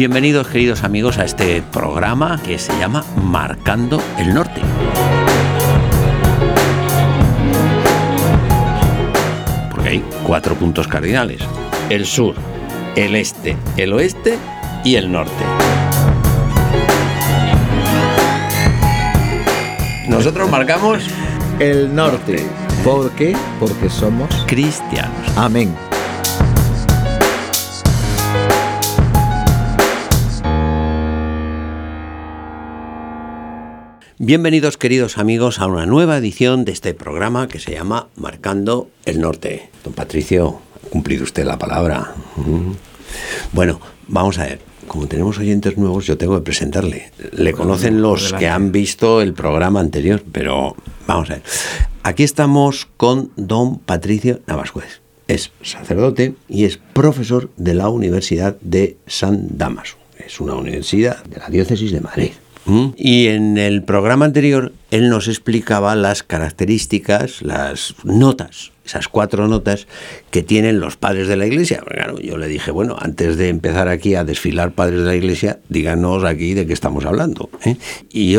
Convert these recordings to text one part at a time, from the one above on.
Bienvenidos, queridos amigos, a este programa que se llama Marcando el Norte. Porque hay 4 puntos cardinales: el sur, el este, el oeste y el norte. Nosotros marcamos el norte. ¿Por qué? Porque somos cristianos. Amén. Bienvenidos, queridos amigos, a una nueva edición de este programa que se llama Marcando el Norte. Don Patricio, ¿ha cumplido usted la palabra? Bueno, vamos a ver. Como tenemos oyentes nuevos, yo tengo que presentarle. Le conocen los que han visto el programa anterior, pero vamos a ver. Aquí estamos con don Patricio Navascués. Es sacerdote y es profesor de la Universidad de San Dámaso. Es una universidad de la Diócesis de Madrid. Y en el programa anterior él nos explicaba las características, las notas, esas 4 notas que tienen los padres de la Iglesia. Claro, yo le dije, bueno, antes de empezar aquí a desfilar padres de la Iglesia, díganos aquí de qué estamos hablando, ¿eh? Y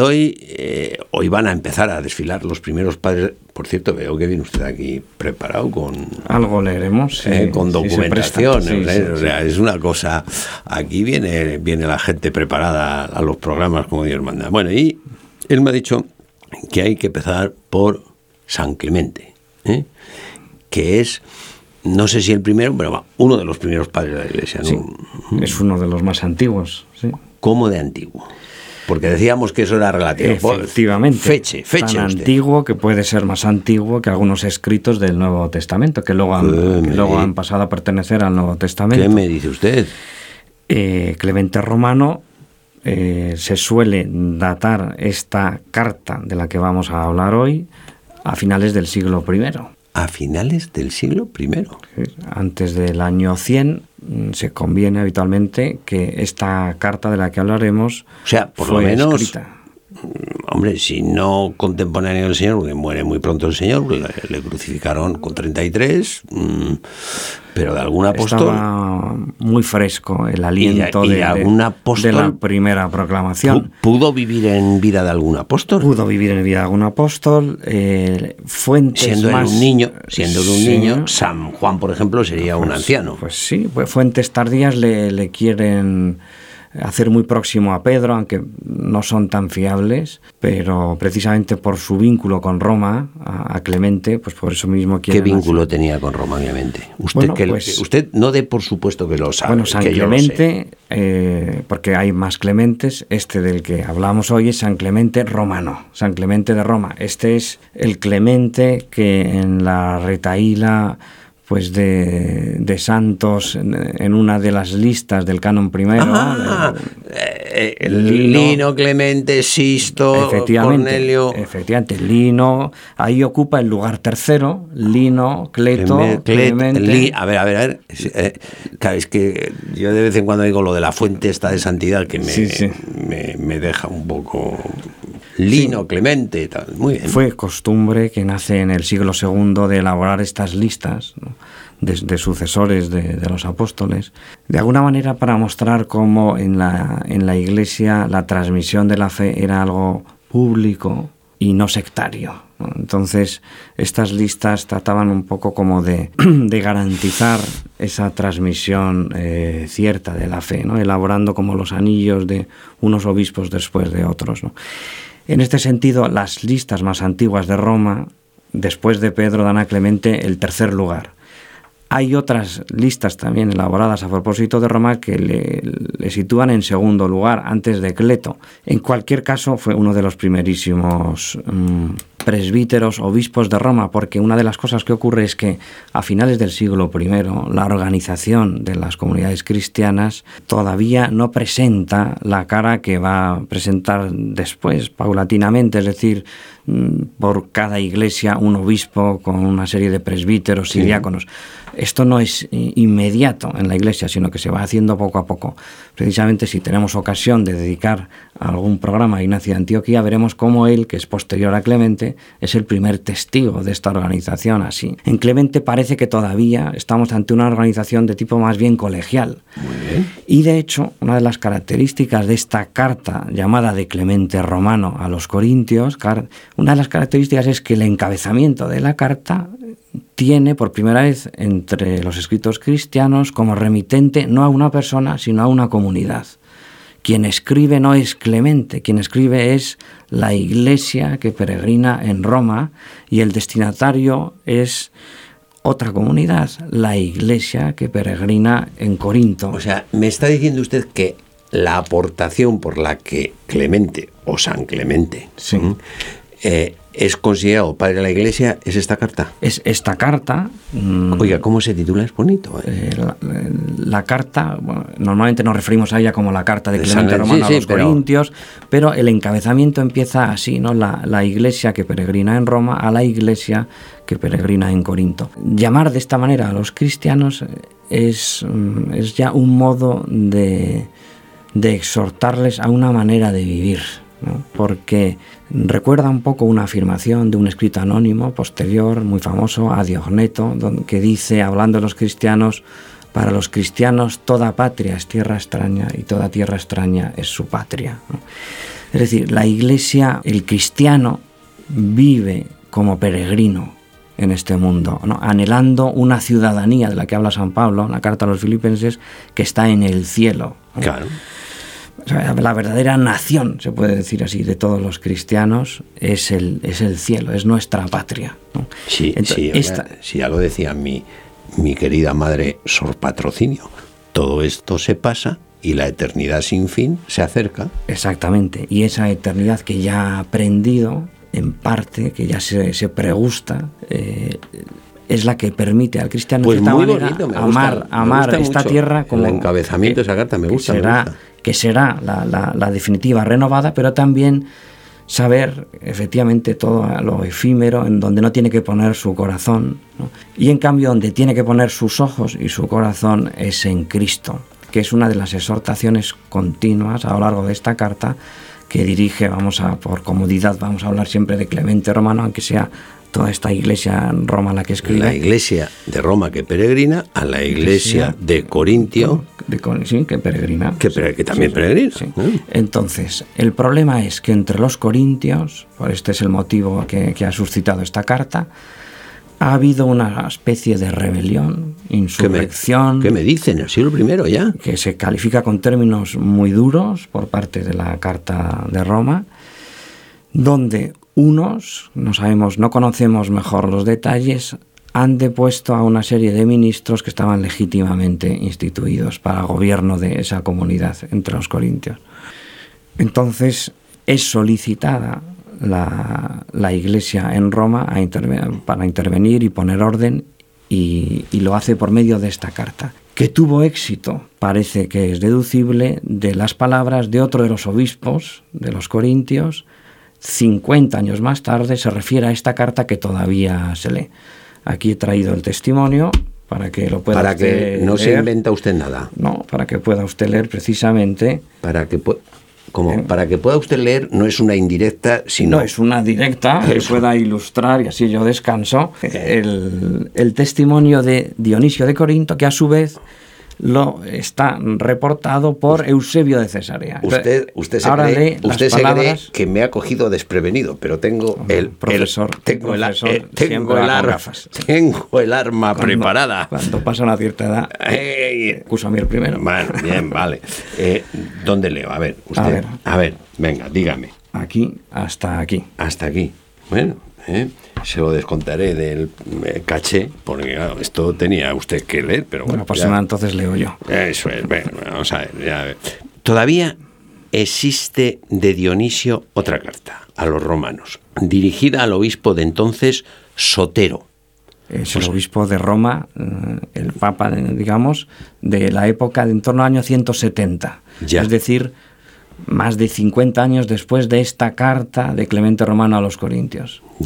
hoy van a empezar a desfilar los primeros padres. Por cierto, veo que viene usted aquí preparado con... Algo leeremos. Sí, con documentación. Sí, o sea, es una cosa... Aquí viene la gente preparada a los programas como Dios manda. Bueno, y él me ha dicho que hay que empezar por San Clemente, ¿eh? Que es, no sé si el primero, pero uno de los primeros padres de la Iglesia, ¿no? Sí, es uno de los más antiguos, sí. ¿Cómo de antiguo? Porque decíamos que eso era relativo. Efectivamente. Feche tan usted. Antiguo que puede ser más antiguo que algunos escritos del Nuevo Testamento, que luego han pasado a pertenecer al Nuevo Testamento. ¿Qué me dice usted? Clemente Romano, se suele datar esta carta de la que vamos a hablar hoy a finales del siglo I. ¿A finales del siglo I? Antes del año 100 se conviene habitualmente que esta carta de la que hablaremos, o sea, por lo menos escrita. Hombre, si no contemporáneo del Señor, porque muere muy pronto el Señor, le crucificaron con 33, pero de algún apóstol... Estaba muy fresco el aliento de la primera proclamación. ¿Pudo vivir en vida de algún apóstol? Pudo vivir en vida de algún apóstol. Fuentes siendo más... un niño, San Juan, por ejemplo, sería un anciano. Pues sí, fuentes tardías le quieren hacer muy próximo a Pedro, aunque no son tan fiables, pero precisamente por su vínculo con Roma, a Clemente, pues por eso mismo quieren... ¿Qué vínculo tenía con Roma, Clemente? Usted no dé por supuesto que lo sabe. Bueno, San Clemente, porque hay más Clementes, este del que hablamos hoy es San Clemente Romano, San Clemente de Roma. Este es el Clemente que en la retahíla pues de santos en una de las listas del canon primero. Lino, Clemente, Sisto, Cornelio. Efectivamente, Lino, ahí ocupa el lugar tercero, Lino, Cleto, Clemente. A ver. Claro, es que yo de vez en cuando digo lo de la fuente esta de santidad que me deja un poco... Lino, sí. Clemente, tal. Muy bien. Fue costumbre que nace en el siglo II de elaborar estas listas, ¿no?, de sucesores de los apóstoles, de alguna manera para mostrar cómo en la Iglesia la transmisión de la fe era algo público y no sectario, ¿no? Entonces, estas listas trataban un poco como de garantizar esa transmisión cierta de la fe, ¿no?, elaborando como los anillos de unos obispos después de otros, ¿no? En este sentido, las listas más antiguas de Roma, después de Pedro, dan a Clemente el tercer lugar. Hay otras listas también elaboradas a propósito de Roma que le sitúan en segundo lugar, antes de Cleto. En cualquier caso, fue uno de los primerísimos presbíteros, obispos de Roma, porque una de las cosas que ocurre es que a finales del siglo I, la organización de las comunidades cristianas todavía no presenta la cara que va a presentar después, paulatinamente, es decir, por cada iglesia un obispo con una serie de presbíteros y diáconos. Esto no es inmediato en la Iglesia, sino que se va haciendo poco a poco. Precisamente si tenemos ocasión de dedicar algún programa de Ignacio de Antioquía, veremos cómo él, que es posterior a Clemente, es el primer testigo de esta organización así. En Clemente parece que todavía estamos ante una organización de tipo más bien colegial. Muy bien. Y de hecho, una de las características de esta carta llamada de Clemente Romano a los Corintios, una de las características es que el encabezamiento de la carta tiene por primera vez entre los escritos cristianos como remitente no a una persona, sino a una comunidad. Quien escribe no es Clemente, quien escribe es la iglesia que peregrina en Roma, y el destinatario es otra comunidad, la iglesia que peregrina en Corinto. O sea, me está diciendo usted que la aportación por la que Clemente o San Clemente Sí. Es considerado padre de la Iglesia, ¿es esta carta? Es esta carta. Oiga, ¿cómo se titula? Es bonito. La carta, bueno, normalmente nos referimos a ella como la carta de Clemente Romano a los Corintios, pero el encabezamiento empieza así, ¿no? La iglesia que peregrina en Roma a la iglesia que peregrina en Corinto. Llamar de esta manera a los cristianos es ya un modo de exhortarles a una manera de vivir, ¿no? Porque recuerda un poco una afirmación de un escrito anónimo posterior, muy famoso, a Diogneto, que dice, hablando de los cristianos: para los cristianos toda patria es tierra extraña y toda tierra extraña es su patria, ¿no? Es decir, la iglesia, el cristiano, vive como peregrino en este mundo, ¿no? Anhelando una ciudadanía de la que habla San Pablo en la carta a los Filipenses, que está en el cielo, ¿no? Claro. O sea, la verdadera nación, se puede decir así, de todos los cristianos es el cielo, es nuestra patria, ¿no? Sí, entonces, sí, ya lo decía mi querida madre Sor Patrocinio. Todo esto se pasa y la eternidad sin fin se acerca. Exactamente, y esa eternidad que ya ha aprendido, en parte, que ya se pregusta, es la que permite al cristiano, pues de esta muy manera, bonito, me amar gusta esta mucho tierra como el encabezamiento de esa carta, me gusta. Que será la definitiva renovada, pero también saber efectivamente todo lo efímero, en donde no tiene que poner su corazón, ¿no? Y en cambio donde tiene que poner sus ojos y su corazón es en Cristo, que es una de las exhortaciones continuas a lo largo de esta carta que dirige. Por comodidad vamos a hablar siempre de Clemente Romano, aunque sea toda esta iglesia en Roma la que escribe. La iglesia de Roma que peregrina a la iglesia de Corintio. Sí, que peregrina. Que también peregrina. Sí. Entonces, el problema es que entre los corintios, este es el motivo que ha suscitado esta carta, ha habido una especie de rebelión, insurrección. ¿Qué me dicen? ¿El siglo I ya? Que se califica con términos muy duros por parte de la Carta de Roma, donde unos, no conocemos mejor los detalles, han depuesto a una serie de ministros que estaban legítimamente instituidos para el gobierno de esa comunidad entre los corintios. Entonces es solicitada la iglesia en Roma para intervenir y poner orden, y lo hace por medio de esta carta, que tuvo éxito, parece que es deducible, de las palabras de otro de los obispos de los corintios. 50 años más tarde se refiere a esta carta que todavía se lee. Aquí he traído el testimonio para que lo pueda usted leer. Para que no se inventa usted nada. No, para que pueda usted leer precisamente. Para que pueda usted leer, no es una indirecta, sino... No, es una directa que pueda ilustrar, y así yo descanso, el testimonio de Dionisio de Corinto, que a su vez lo está reportado por Eusebio de Cesarea. Usted se cree que me ha cogido desprevenido, pero tengo tengo el arma preparada. Cuando pasa una cierta edad, acuso a mí el primero. Bueno, bien, vale. ¿Dónde leo? A ver, usted. A ver, venga, dígame. Aquí hasta aquí. Hasta aquí. Bueno, se lo descontaré del caché, porque claro, esto tenía usted que leer, pero bueno. Pues entonces leo yo. Eso es, bueno, vamos a ver. Todavía existe de Dionisio otra carta a los romanos, dirigida al obispo de entonces, Sotero. Es el obispo de Roma, el papa, digamos, de la época de en torno al año 170. Ya. Es decir, más de 50 años después de esta carta de Clemente Romano a los Corintios. Ya.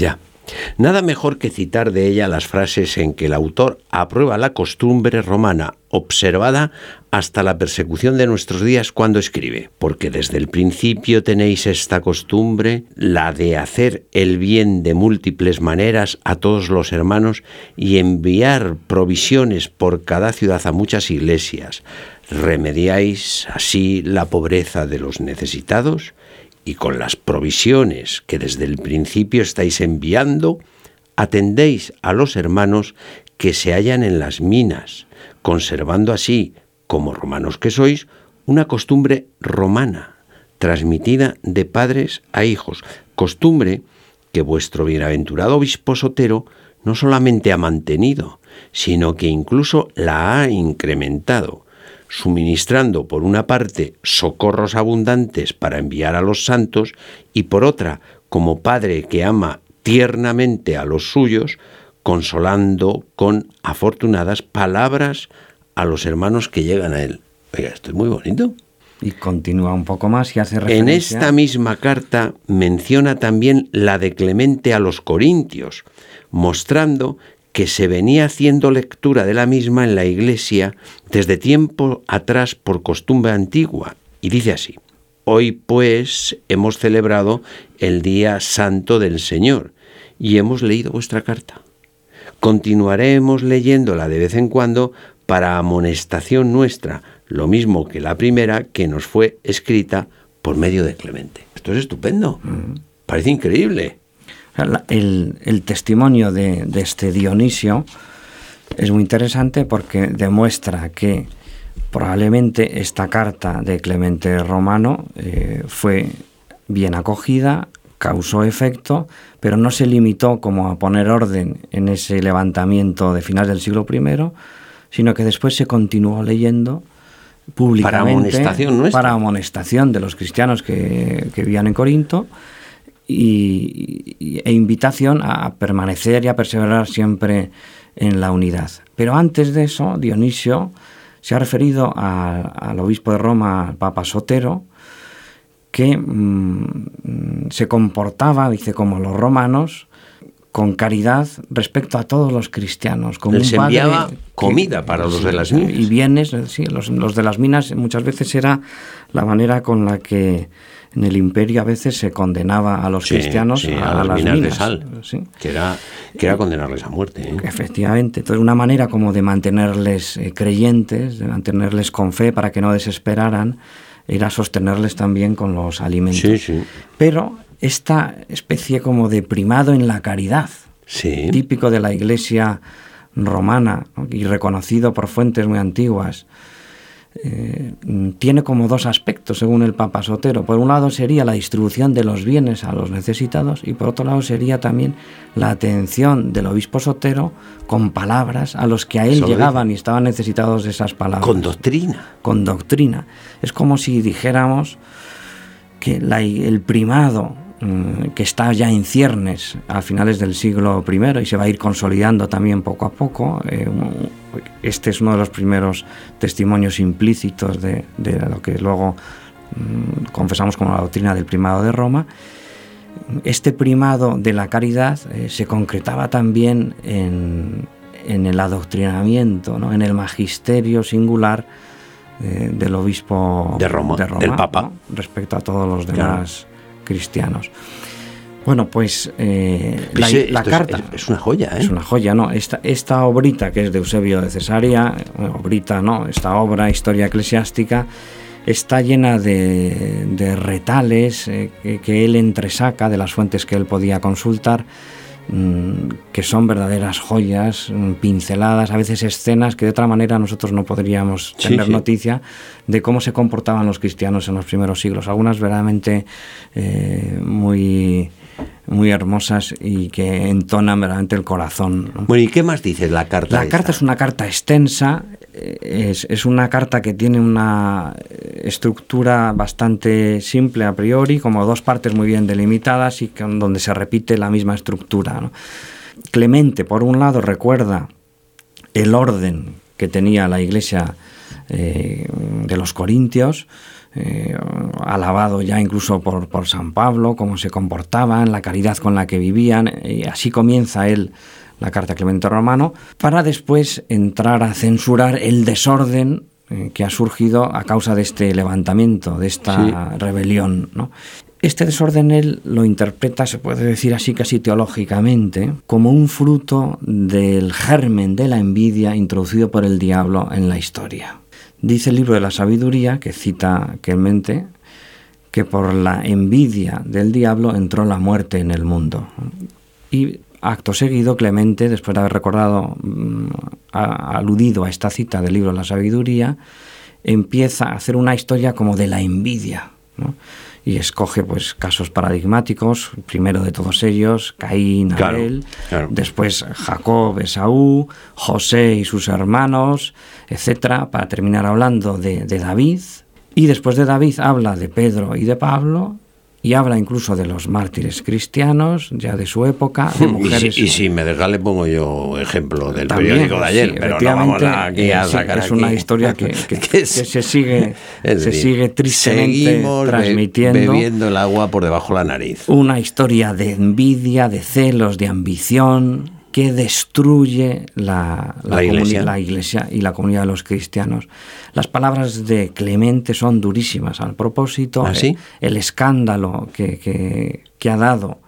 Nada mejor que citar de ella las frases en que el autor aprueba la costumbre romana observada hasta la persecución de nuestros días cuando escribe: porque desde el principio tenéis esta costumbre, la de hacer el bien de múltiples maneras a todos los hermanos y enviar provisiones por cada ciudad a muchas iglesias. Remediáis así la pobreza de los necesitados, y con las provisiones que desde el principio estáis enviando, atendéis a los hermanos que se hallan en las minas, conservando así, como romanos que sois, una costumbre romana, transmitida de padres a hijos, costumbre que vuestro bienaventurado obispo Sotero no solamente ha mantenido, sino que incluso la ha incrementado, suministrando por una parte socorros abundantes para enviar a los santos y por otra, como padre que ama tiernamente a los suyos, consolando con afortunadas palabras a los hermanos que llegan a él. Oiga, esto es muy bonito. Y continúa un poco más y hace referencia... En esta misma carta menciona también la de Clemente a los Corintios, mostrando que se venía haciendo lectura de la misma en la Iglesia desde tiempo atrás por costumbre antigua, y dice así: hoy pues hemos celebrado el día santo del Señor y hemos leído vuestra carta. Continuaremos leyéndola de vez en cuando para amonestación nuestra, lo mismo que la primera que nos fue escrita por medio de Clemente. Esto es estupendo, parece increíble. El testimonio de este Dionisio es muy interesante porque demuestra que probablemente esta carta de Clemente Romano fue bien acogida, causó efecto, pero no se limitó como a poner orden en ese levantamiento de finales del siglo I, sino que después se continuó leyendo públicamente para amonestación de los cristianos que vivían en Corinto, e invitación a permanecer y a perseverar siempre en la unidad. Pero antes de eso, Dionisio se ha referido al obispo de Roma, al Papa Sotero, que se comportaba, dice, como los romanos, con caridad respecto a todos los cristianos. Como les enviaba comida para los de las minas. Y bienes, sí, los de las minas muchas veces era la manera con la que en el imperio a veces se condenaba a los cristianos a las minas de sal, ¿sí? que era condenarles a muerte. Efectivamente, entonces una manera como de mantenerles creyentes, de mantenerles con fe para que no desesperaran, era sostenerles también con los alimentos. Sí, sí. Pero esta especie como de primado en la caridad, sí, típico de la Iglesia romana, ¿no? Y reconocido por fuentes muy antiguas, tiene como dos aspectos según el Papa Sotero. Por un lado sería la distribución de los bienes a los necesitados y por otro lado sería también la atención del obispo Sotero con palabras a los que a él llegaban y estaban necesitados de esas palabras. Con doctrina. Con doctrina. Es como si dijéramos que el primado que está ya en ciernes a finales del siglo I y se va a ir consolidando también poco a poco. Este es uno de los primeros testimonios implícitos de lo que luego confesamos como la doctrina del primado de Roma. Este primado de la caridad se concretaba también en el adoctrinamiento, ¿no? En el magisterio singular del obispo de Roma, del Papa, ¿no? Respecto a todos los demás cristianos. Bueno, pues la carta es una joya, ¿eh? Es una joya, ¿no? Esta obrita que es de Eusebio de Cesarea, obrita, ¿no? Esta obra, Historia Eclesiástica, está llena de retales que él entresaca de las fuentes que él podía consultar, que son verdaderas joyas, pinceladas, a veces escenas que de otra manera nosotros no podríamos tener noticia de cómo se comportaban los cristianos en los primeros siglos. Algunas verdaderamente muy hermosas y que entonan verdaderamente el corazón, ¿no? Bueno, ¿y qué más dice la carta? La carta es una carta extensa, es una carta que tiene una estructura bastante simple a priori, como dos partes muy bien delimitadas y donde se repite la misma estructura, ¿no? Clemente, por un lado, recuerda el orden que tenía la Iglesia de los Corintios, alabado ya incluso por San Pablo, cómo se comportaban, la caridad con la que vivían, y así comienza él la carta a Clemente Romano, para después entrar a censurar el desorden que ha surgido a causa de este levantamiento, de esta rebelión, ¿no? Este desorden él lo interpreta, se puede decir así casi teológicamente, como un fruto del germen de la envidia introducido por el diablo en la historia. Dice el libro de la sabiduría, que cita Clemente, que por la envidia del diablo entró la muerte en el mundo. Y acto seguido, Clemente, después de haber recordado, aludido a esta cita del libro de la sabiduría, empieza a hacer una historia como de la envidia, ¿no? Y escoge pues casos paradigmáticos, primero de todos ellos, Caín, Abel, después Jacob, Esaú, José y sus hermanos, etcétera, para terminar hablando de David, y después de David habla de Pedro y de Pablo, y habla incluso de los mártires cristianos, ya de su época, de mujeres. Y si me deja, le pongo yo ejemplo del también, periódico de ayer, sí, pero no vamos aquí a sacar es una historia que se sigue tristemente transmitiendo. Bebiendo el agua por debajo de la nariz. Una historia de envidia, de celos, de ambición, que destruye la iglesia y la comunidad de los cristianos. Las palabras de Clemente son durísimas al propósito. ¿Ah, sí? El escándalo que ha dado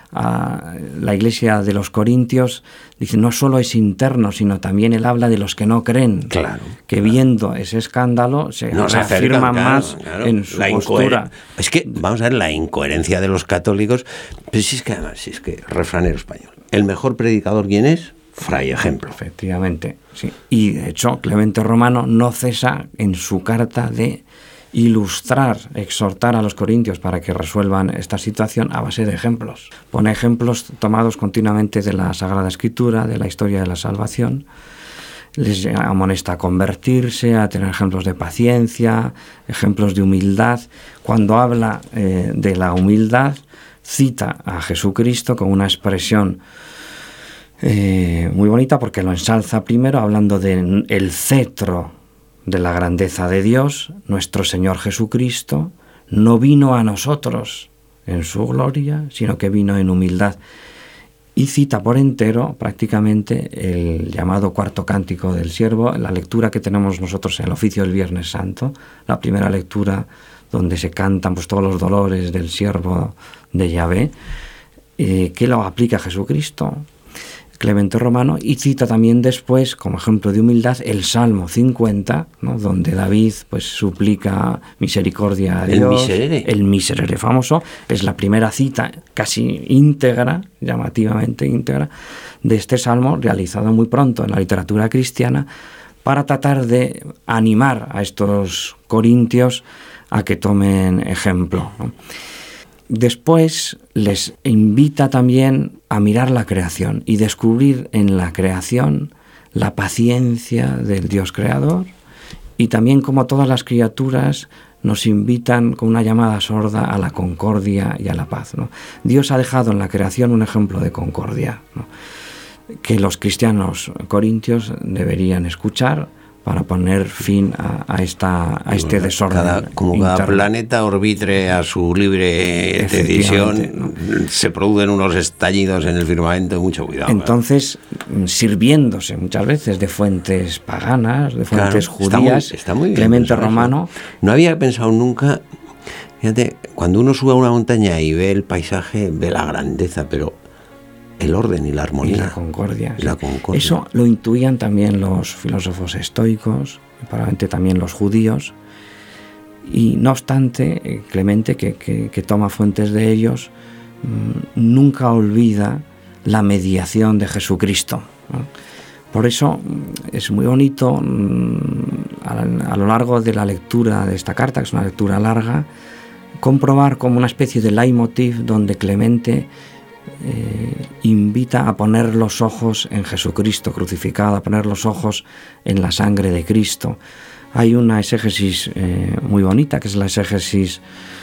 a la iglesia de los Corintios, dice, no solo es interno, sino también él habla de los que no creen, que viendo ese escándalo se reafirman más en su postura. Es que, vamos a ver, la incoherencia de los católicos, pues si es que además, si es que refranero español, el mejor predicador, ¿quién es? Fray Ejemplo. Efectivamente, sí. Y de hecho, Clemente Romano no cesa en su carta de ilustrar, exhortar a los corintios para que resuelvan esta situación a base de ejemplos. Pone ejemplos tomados continuamente de la Sagrada Escritura, de la historia de la salvación. Les amonesta a convertirse, a tener ejemplos de paciencia, ejemplos de humildad. Cuando habla de la humildad, cita a Jesucristo con una expresión muy bonita, porque lo ensalza primero hablando del cetro de la grandeza de Dios. Nuestro Señor Jesucristo no vino a nosotros en su gloria, sino que vino en humildad. Y cita por entero prácticamente el llamado cuarto cántico del siervo, la lectura que tenemos nosotros en el oficio del Viernes Santo, la primera lectura donde se cantan pues todos los dolores del siervo de Yahvé, que lo aplica a Jesucristo, Clemente Romano, y cita también después, como ejemplo de humildad, el Salmo 50, ¿no? Donde David pues suplica misericordia a Dios. El miserere famoso, es la primera cita casi íntegra, llamativamente íntegra, de este salmo, realizado muy pronto en la literatura cristiana, para tratar de animar a estos corintios a que tomen ejemplo, ¿no? Después les invita también a mirar la creación y descubrir en la creación la paciencia del Dios creador, y también como todas las criaturas nos invitan con una llamada sorda a la concordia y a la paz, ¿no? Dios ha dejado en la creación un ejemplo de concordia, ¿no?, que los cristianos corintios deberían escuchar para poner fin a este desorden. Cada planeta orbitre a su libre decisión, ¿no? Se producen unos estallidos en el firmamento, mucho cuidado. Entonces, sirviéndose muchas veces de fuentes paganas, de fuentes judías, está muy bien, Clemente Romano... No había pensado nunca, fíjate, cuando uno sube a una montaña y ve el paisaje, ve la grandeza, pero el orden y la armonía. Y la concordia. Eso lo intuían también los filósofos estoicos, y probablemente también los judíos. Y no obstante, Clemente, que toma fuentes de ellos, nunca olvida la mediación de Jesucristo, ¿no? Por eso es muy bonito a lo largo de la lectura de esta carta, que es una lectura larga, comprobar como una especie de leitmotiv donde Clemente invita a poner los ojos en Jesucristo crucificado, a poner los ojos en la sangre de Cristo. Hay una exégesis muy bonita, que es la exégesis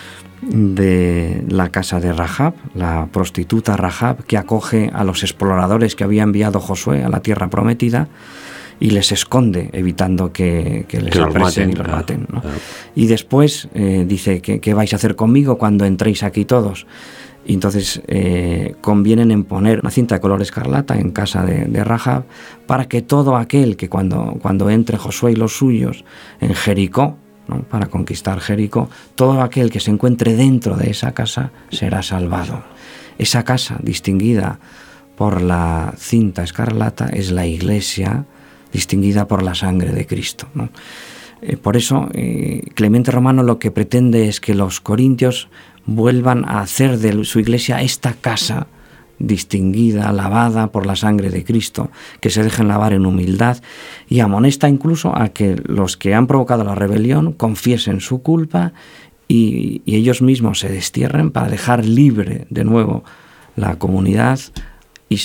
de la casa de Rahab, la prostituta Rahab, que acoge a los exploradores que había enviado Josué a la tierra prometida, y les esconde, evitando que les apresen y los maten, ¿no? Claro. Y después dice, ¿qué vais a hacer conmigo cuando entréis aquí todos? Y entonces convienen en poner una cinta de color escarlata en casa de Rahab, para que todo aquel que cuando entre Josué y los suyos en Jericó, ¿no?, para conquistar Jericó, todo aquel que se encuentre dentro de esa casa será salvado. Esa casa, distinguida por la cinta escarlata, es la Iglesia, distinguida por la sangre de Cristo, ¿no? Por eso Clemente Romano lo que pretende es que los corintios vuelvan a hacer de su iglesia esta casa distinguida, lavada por la sangre de Cristo, que se dejen lavar en humildad, y amonesta incluso a que los que han provocado la rebelión confiesen su culpa y ellos mismos se destierren para dejar libre de nuevo la comunidad y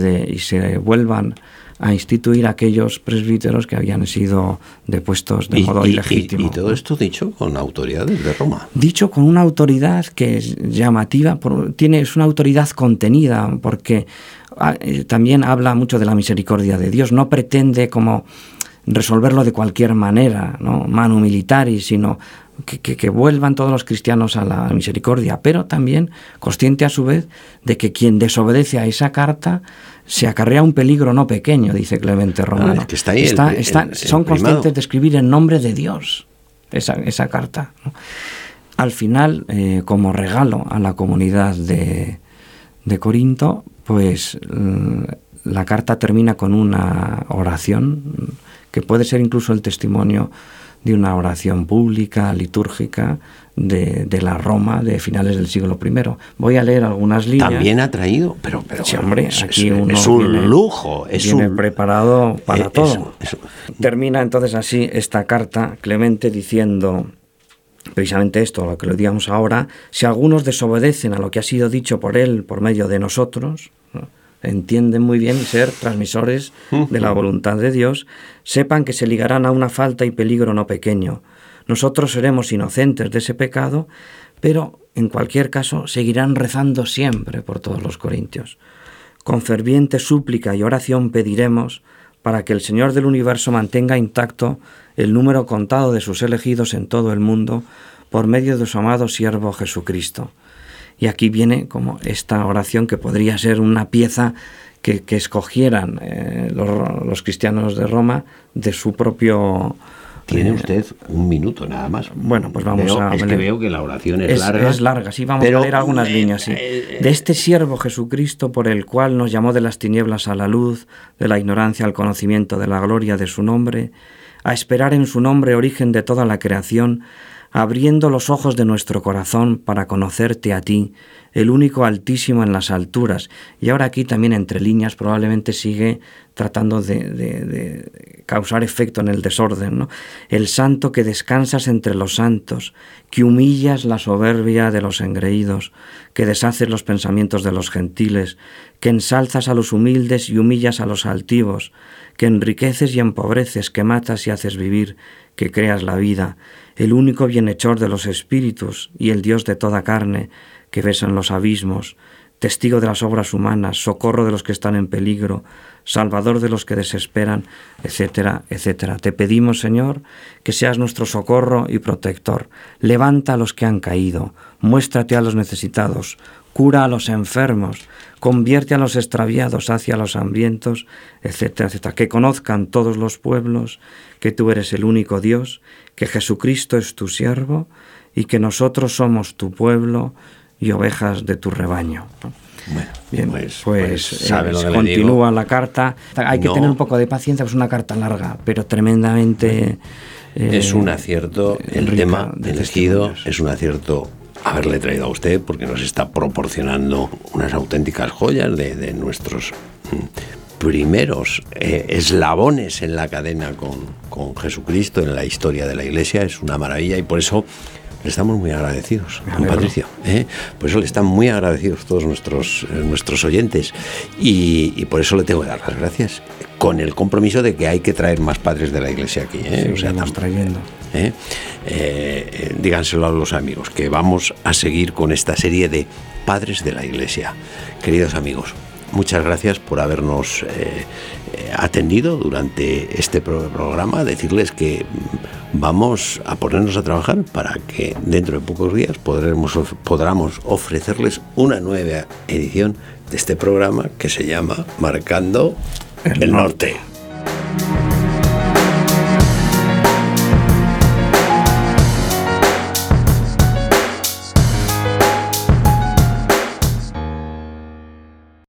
se vuelvan a instituir aquellos presbíteros que habían sido depuestos de modo ilegítimo. Y todo esto dicho con autoridades de Roma. Dicho con una autoridad que es llamativa, es una autoridad contenida, porque también habla mucho de la misericordia de Dios. No pretende como resolverlo de cualquier manera, ¿no?, manu militari, sino que vuelvan todos los cristianos a la misericordia, pero también consciente a su vez de que quien desobedece a esa carta se acarrea un peligro no pequeño, dice Clemente Romano. Es que está ahí son conscientes de escribir en nombre de Dios esa carta, ¿no? Al final, como regalo a la comunidad de Corinto, pues la carta termina con una oración que puede ser incluso el testimonio de una oración pública, litúrgica, de la Roma de finales del siglo I. Voy a leer algunas líneas. También ha traído, pero sí, hombre, aquí uno es un lujo. Viene preparado para todo. Termina entonces así esta carta, Clemente, diciendo precisamente esto, lo que lo digamos ahora: si algunos desobedecen a lo que ha sido dicho por él por medio de nosotros, ¿no?, entienden muy bien ser transmisores de la voluntad de Dios, sepan que se ligarán a una falta y peligro no pequeño. Nosotros seremos inocentes de ese pecado, pero en cualquier caso seguirán rezando siempre por todos los corintios. Con ferviente súplica y oración pediremos para que el Señor del universo mantenga intacto el número contado de sus elegidos en todo el mundo por medio de su amado siervo Jesucristo. Y aquí viene como esta oración que podría ser una pieza que escogieran los cristianos de Roma de su propio... Tiene usted un minuto nada más. Bueno, pues vamos a... Es que veo que la oración es larga. Es larga, sí, vamos a leer algunas líneas, sí. De este siervo Jesucristo, por el cual nos llamó de las tinieblas a la luz, de la ignorancia al conocimiento de la gloria de su nombre, a esperar en su nombre origen de toda la creación, abriendo los ojos de nuestro corazón para conocerte a ti, el único altísimo en las alturas. Y ahora aquí también entre líneas probablemente sigue tratando de causar efecto en el desorden, ¿no? El santo que descansas entre los santos, que humillas la soberbia de los engreídos, que deshaces los pensamientos de los gentiles, que ensalzas a los humildes y humillas a los altivos, que enriqueces y empobreces, que matas y haces vivir, que creas la vida, el único bienhechor de los espíritus y el Dios de toda carne, que ves en los abismos, testigo de las obras humanas, socorro de los que están en peligro, salvador de los que desesperan, etcétera, etcétera. Te pedimos, Señor, que seas nuestro socorro y protector. Levanta a los que han caído, muéstrate a los necesitados, cura a los enfermos, convierte a los extraviados, hacia los hambrientos, etcétera, etcétera. Que conozcan todos los pueblos que tú eres el único Dios, que Jesucristo es tu siervo y que nosotros somos tu pueblo y ovejas de tu rebaño. Bueno, bien, pues continúa la carta. Hay que tener un poco de paciencia, pues es una carta larga, pero tremendamente... es un acierto el tema elegido, es un acierto haberle traído a usted, porque nos está proporcionando unas auténticas joyas de nuestros primeros eslabones en la cadena con Jesucristo en la historia de la Iglesia. Es una maravilla y por eso le estamos muy agradecidos, don Patricio. Por eso le están muy agradecidos todos nuestros oyentes y por eso le tengo que dar las gracias, con el compromiso de que hay que traer más padres de la Iglesia aquí. Sí, o sea, estamos trayendo. Díganselo a los amigos, que vamos a seguir con esta serie de padres de la Iglesia. Queridos amigos, muchas gracias por habernos atendido durante este programa. Decirles que vamos a ponernos a trabajar para que dentro de pocos días podamos ofrecerles una nueva edición de este programa que se llama Marcando el Norte.